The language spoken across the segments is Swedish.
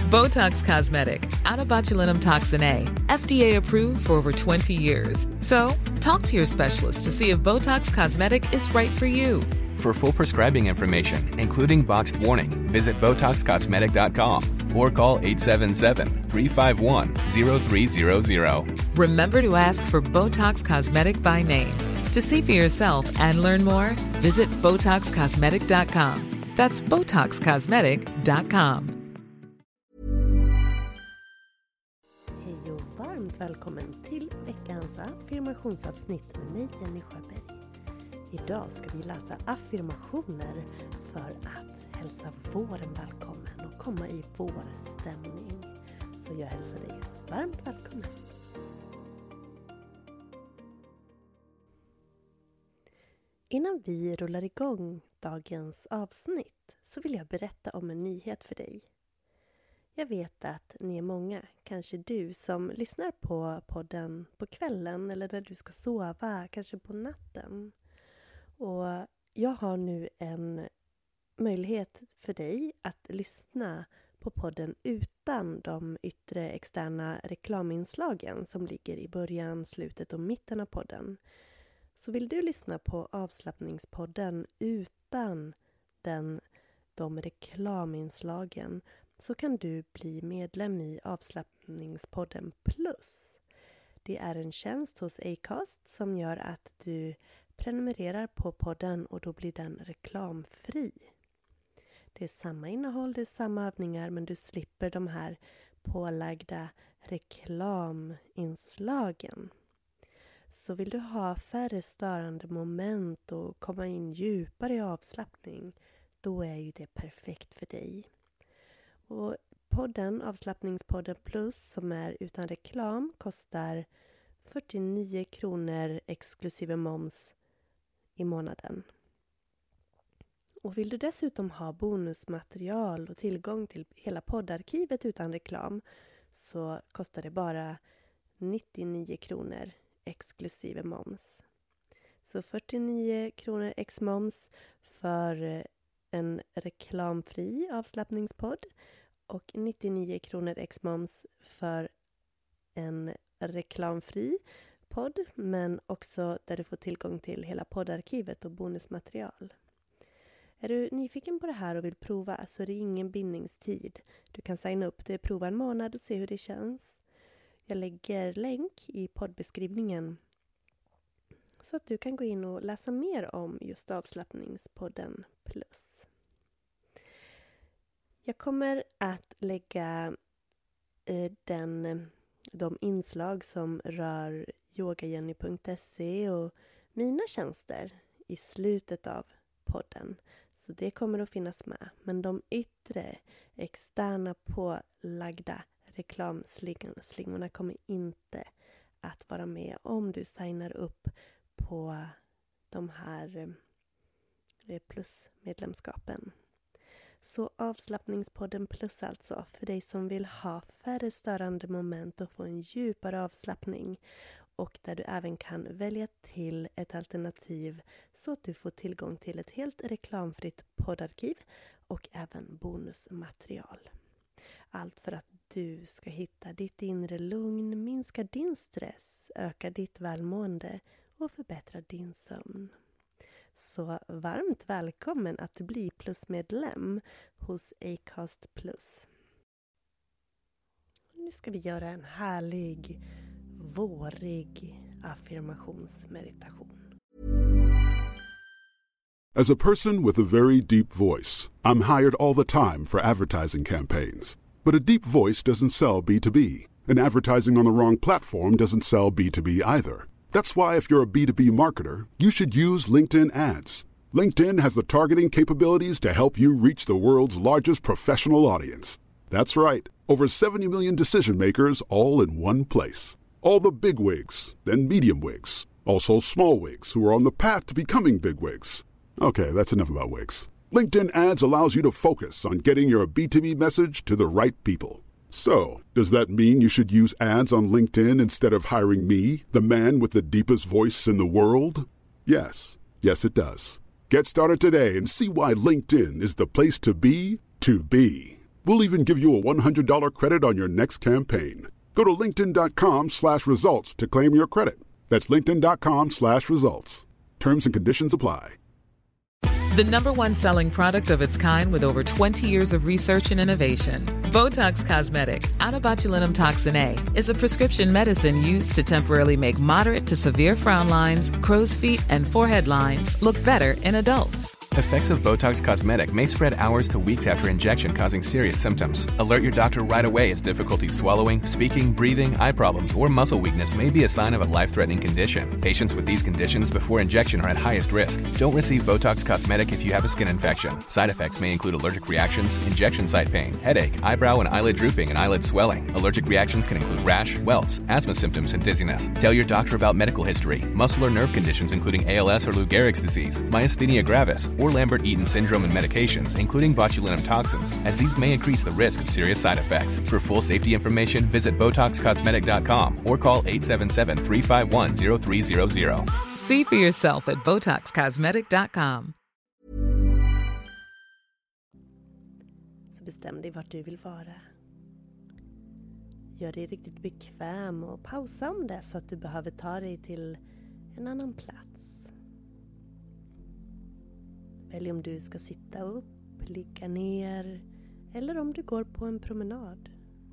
Botox Cosmetic, out of botulinum toxin A, FDA approved for over 20 years. So, talk to your specialist to see if Botox Cosmetic is right for you. For full prescribing information, including boxed warning, visit BotoxCosmetic.com or call 877-351-0300. Remember to ask for Botox Cosmetic by name. To see for yourself and learn more, visit BotoxCosmetic.com. That's BotoxCosmetic.com. Hej och varmt välkommen till veckans affirmationsavsnitt med mig, Jenny Sjöberg. Idag ska vi läsa affirmationer för att hälsa våren välkommen och komma i vårstämning. Så jag hälsar dig varmt välkommen. Innan vi rullar igång dagens avsnitt så vill jag berätta om en nyhet för dig. Jag vet att ni är många, kanske du, som lyssnar på podden på kvällen eller när du ska sova, kanske på natten. Och jag har nu en möjlighet för dig att lyssna på podden utan de yttre externa reklaminslagen som ligger i början, slutet och mitten av podden. Så vill du lyssna på avslappningspodden utan de reklaminslagen så kan du bli medlem i avslappningspodden plus. Det är en tjänst hos Acast som gör att du prenumererar på podden och då blir den reklamfri. Det är samma innehåll, det är samma övningar men du slipper de här pålagda reklaminslagen. Så vill du ha färre störande moment och komma in djupare i avslappning, då är ju det perfekt för dig. Och podden, avslappningspodden plus, som är utan reklam, kostar 49 kronor exklusive moms i månaden. Och vill du dessutom ha bonusmaterial och tillgång till hela poddarkivet utan reklam så kostar det bara 99 kronor exklusive moms. Så 49 kronor ex moms för en reklamfri avslappningspodd och 99 kronor ex moms för en reklamfri podd men också där du får tillgång till hela poddarkivet och bonusmaterial. Är du nyfiken på det här och vill prova så är det ingen bindningstid. Du kan signa upp det, prova en månad och se hur det känns. Jag lägger länk i poddbeskrivningen så att du kan gå in och läsa mer om just avslappningspodden plus. Jag kommer att lägga de inslag som rör yogajenny.se och mina tjänster i slutet av podden. Så det kommer att finnas med. Men de yttre, externa pålagda reklamslingorna kommer inte att vara med om du signar upp på de här plusmedlemskapen. Så avslappningspodden plus alltså för dig som vill ha färre störande moment och få en djupare avslappning. Och där du även kan välja till ett alternativ så att du får tillgång till ett helt reklamfritt poddarkiv och även bonusmaterial. Allt för att du ska hitta ditt inre lugn, minska din stress, öka ditt välmående och förbättra din sömn. Så varmt välkommen att bli plusmedlem hos Acast Plus. Nu ska vi göra en härlig, vårig affirmationsmeditation. As a person with a very deep voice, I'm hired all the time for advertising campaigns. But a deep voice doesn't sell B2B, and advertising on the wrong platform doesn't sell B2B either. That's why if you're a B2B marketer, you should use LinkedIn ads. LinkedIn has the targeting capabilities to help you reach the world's largest professional audience. That's right, over 70 million decision makers all in one place. All the big wigs, then medium wigs, also small wigs who are on the path to becoming big wigs. Okay, that's enough about wigs. LinkedIn ads allows you to focus on getting your B2B message to the right people. So, does that mean you should use ads on LinkedIn instead of hiring me, the man with the deepest voice in the world? Yes. Yes, it does. Get started today and see why LinkedIn is the place to be to be. We'll even give you a $100 credit on your next campaign. Go to linkedin.com/results to claim your credit. That's linkedin.com/results. Terms and conditions apply. The number one selling product of its kind with over 20 years of research and innovation. Botox Cosmetic, onabotulinum toxin A, is a prescription medicine used to temporarily make moderate to severe frown lines, crow's feet, and forehead lines look better in adults. Effects of Botox Cosmetic may spread hours to weeks after injection, causing serious symptoms. Alert your doctor right away as difficulty swallowing, speaking, breathing, eye problems, or muscle weakness may be a sign of a life-threatening condition. Patients with these conditions before injection are at highest risk. Don't receive Botox Cosmetic if you have a skin infection. Side effects may include allergic reactions, injection site pain, headache, eyebrow and eyelid drooping, and eyelid swelling. Allergic reactions can include rash, welts, asthma symptoms, and dizziness. Tell your doctor about medical history, muscle or nerve conditions including ALS or Lou Gehrig's disease, myasthenia gravis, or Lambert-Eaton syndrome, and medications, including botulinum toxins, as these may increase the risk of serious side effects. For full safety information, visit BotoxCosmetic.com or call 877-351-0300. See for yourself at BotoxCosmetic.com. Så bestäm dig vart du vill vara. Gör dig riktigt bekväm och pausa om det så att du behöver ta dig till en annan plats. Välj om du ska sitta upp, ligga ner eller om du går på en promenad.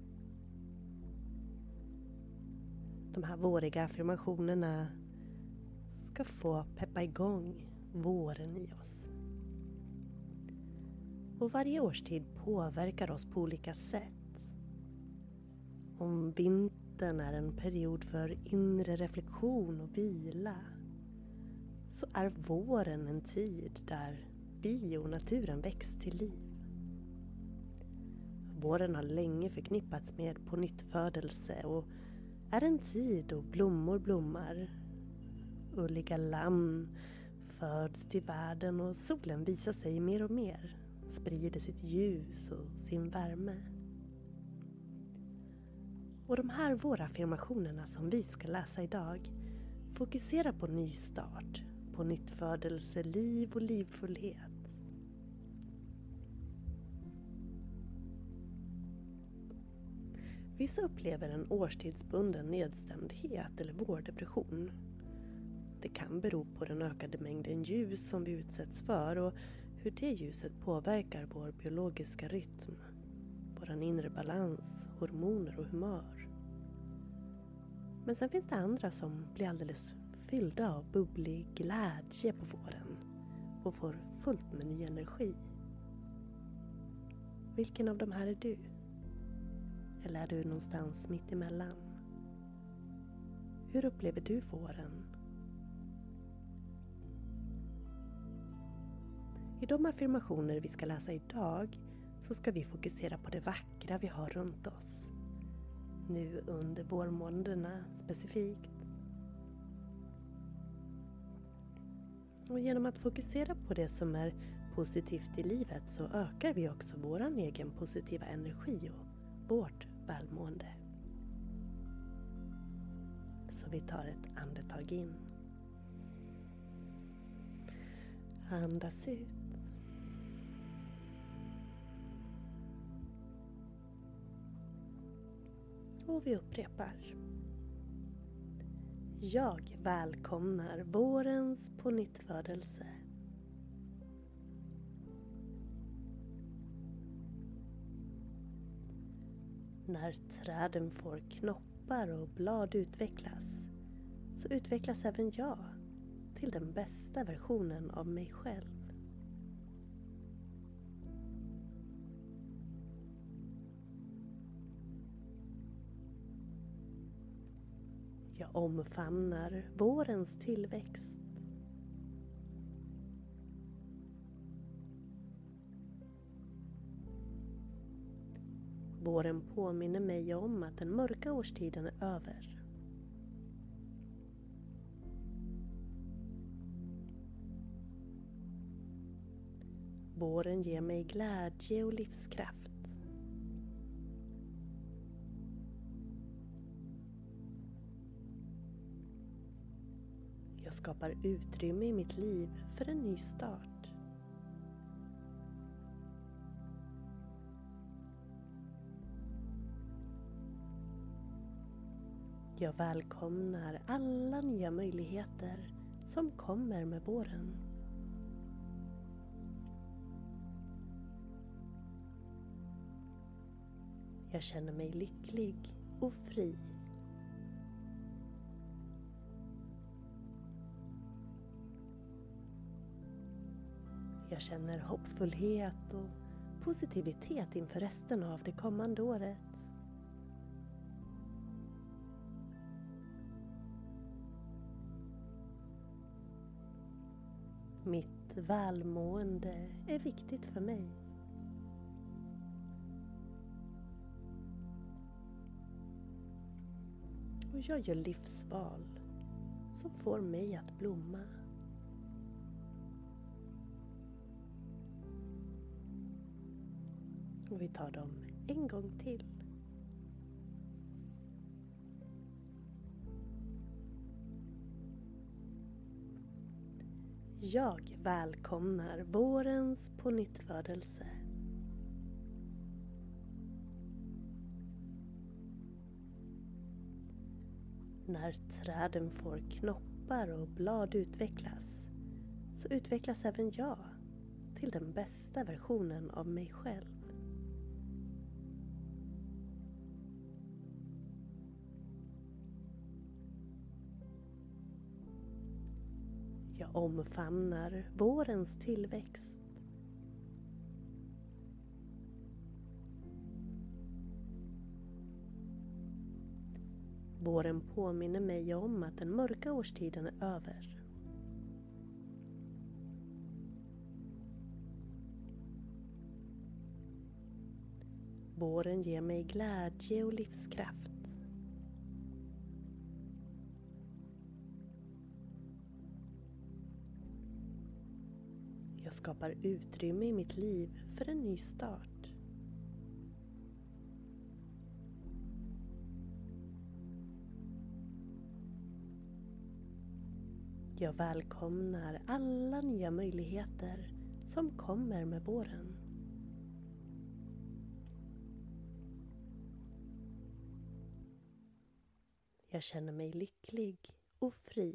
De här våriga affirmationerna ska få peppa igång våren i oss. Och varje årstid påverkar oss på olika sätt. Om vintern är en period för inre reflektion och vila, så är våren en tid där vi och naturen väcks till liv. Våren har länge förknippats med pånyttfödelse och är en tid då blommor blommar. Ulliga lamm föds till världen och solen visar sig mer och mer, sprider sitt ljus och sin värme. Och de här våra affirmationerna som vi ska läsa idag fokuserar på nystart, på nyttfödelse, liv och livfullhet. Vissa upplever en årstidsbunden nedstämdhet eller vårdepression. Det kan bero på den ökade mängden ljus som vi utsätts för och hur det ljuset påverkar vår biologiska rytm, vår inre balans, hormoner och humör. Men sen finns det andra som blir alldeles fyllda av bubblig glädje på våren och får fullt med ny energi. Vilken av de här är du? Eller är du någonstans mitt emellan? Hur upplever du våren? I de affirmationer vi ska läsa idag så ska vi fokusera på det vackra vi har runt oss. Nu under vårmånaderna specifikt. Och genom att fokusera på det som är positivt i livet så ökar vi också vår egen positiva energi och vårt välmående. Så vi tar ett andetag in. Andas ut. Och vi upprepar. Jag välkomnar vårens pånyttfödelse. När träden får knoppar och blad utvecklas, så utvecklas även jag till den bästa versionen av mig själv. Jag omfamnar vårens tillväxt. Våren påminner mig om att den mörka årstiden är över. Våren ger mig glädje och livskraft. Jag skapar utrymme i mitt liv för en ny start. Jag välkomnar alla nya möjligheter som kommer med våren. Jag känner mig lycklig och fri. Jag känner hoppfullhet och positivitet inför resten av det kommande året. Mitt välmående är viktigt för mig. Och jag gör livsval som får mig att blomma. Och vi tar dem en gång till. Jag välkomnar vårens pånyttfödelse. När träden får knoppar och blad utvecklas, så utvecklas även jag till den bästa versionen av mig själv. Jag omfamnar vårens tillväxt. Våren påminner mig om att den mörka årstiden är över. Våren ger mig glädje och livskraft. Jag skapar utrymme i mitt liv för en ny start. Jag välkomnar alla nya möjligheter som kommer med våren. Jag känner mig lycklig och fri.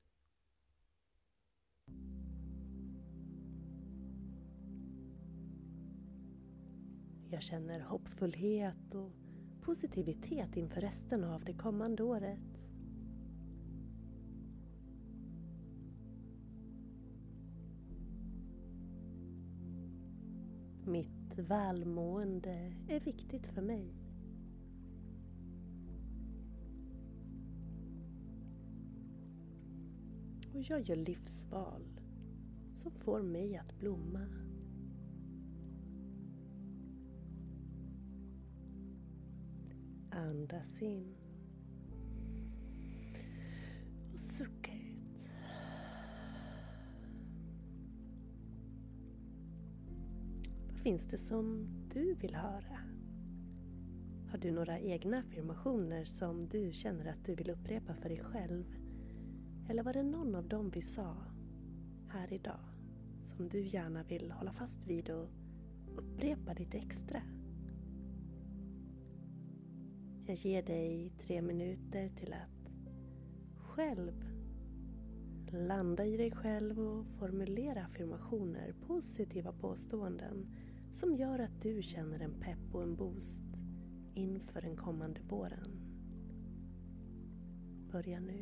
Jag känner hoppfullhet och positivitet inför resten av det kommande året. Mitt välmående är viktigt för mig. Och jag gör livsval som får mig att blomma. Andas in och sucka ut. Vad finns det som du vill höra? Har du några egna affirmationer som du känner att du vill upprepa för dig själv? Eller var det någon av dem vi sa här idag som du gärna vill hålla fast vid och upprepa lite extra? Jag ger dig 3 minuter till att själv landa i dig själv och formulera affirmationer, positiva påståenden som gör att du känner en pepp och en boost inför den kommande våren. Börja nu.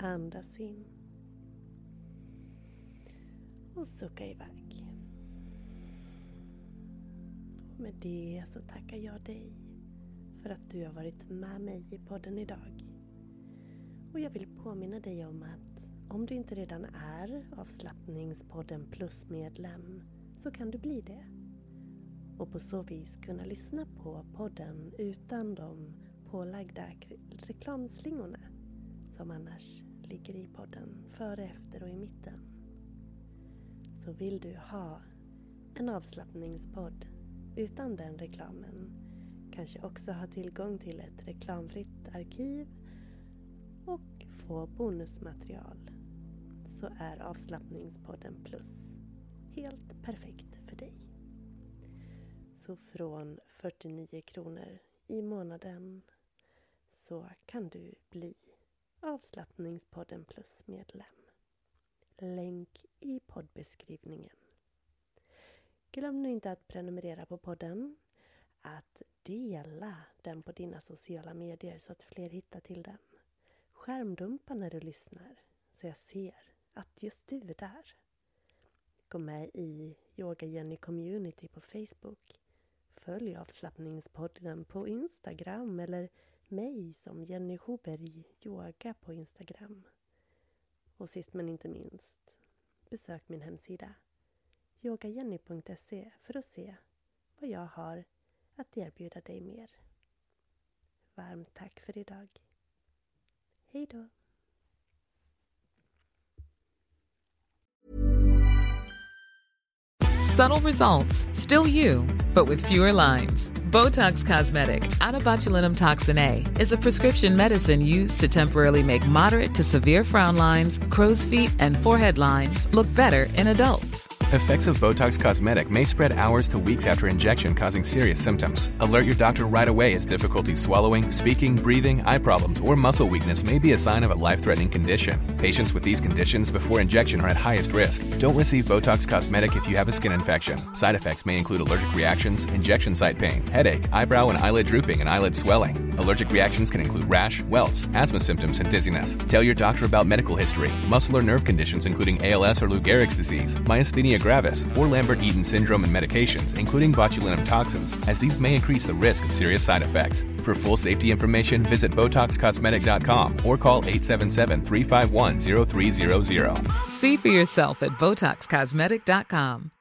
Andas in. Och sucka iväg. Och med det så tackar jag dig för att du har varit med mig i podden idag. Och jag vill påminna dig om att om du inte redan är Avslappningspodden Plus-medlem så kan du bli det. Och på så vis kunna lyssna på podden utan de pålagda reklamslingorna som annars ligger i podden före, efter och i mitten. Så vill du ha en avslappningspodd utan den reklamen, kanske också ha tillgång till ett reklamfritt arkiv och få bonusmaterial, så är Avslappningspodden Plus helt perfekt för dig. Så från 49 kronor i månaden så kan du bli Avslappningspodden Plus medlem. Länk i poddbeskrivningen. Glöm nu inte att prenumerera på podden, att dela den på dina sociala medier så att fler hittar till den. Skärmdumpa när du lyssnar så jag ser att just du är där. Gå med i Yoga Jenny Community på Facebook. Följ Avslappningspodden på Instagram eller mig som Jenny Schuberg Yoga på Instagram. Och sist men inte minst, besök min hemsida yogajenny.se för att se vad jag har att erbjuda dig mer. Varmt tack för idag. Hej då! Subtle results, still you, but with fewer lines. Botox Cosmetic, out of botulinum toxin A, is a prescription medicine used to temporarily make moderate to severe frown lines, crow's feet, and forehead lines look better in adults. Effects of Botox Cosmetic may spread hours to weeks after injection, causing serious symptoms. Alert your doctor right away as difficulty swallowing, speaking, breathing, eye problems, or muscle weakness may be a sign of a life-threatening condition. Patients with these conditions before injection are at highest risk. Don't receive Botox Cosmetic if you have a skin infection. Side effects may include allergic reactions, injection site pain, headache, eyebrow and eyelid drooping, and eyelid swelling. Allergic reactions can include rash, welts, asthma symptoms, and dizziness. Tell your doctor about medical history, muscle or nerve conditions including ALS or Lou Gehrig's disease, myasthenia gravis, or Lambert-Eaton syndrome, and medications, including botulinum toxins, as these may increase the risk of serious side effects. For full safety information, visit BotoxCosmetic.com or call 877-351-0300. See for yourself at BotoxCosmetic.com.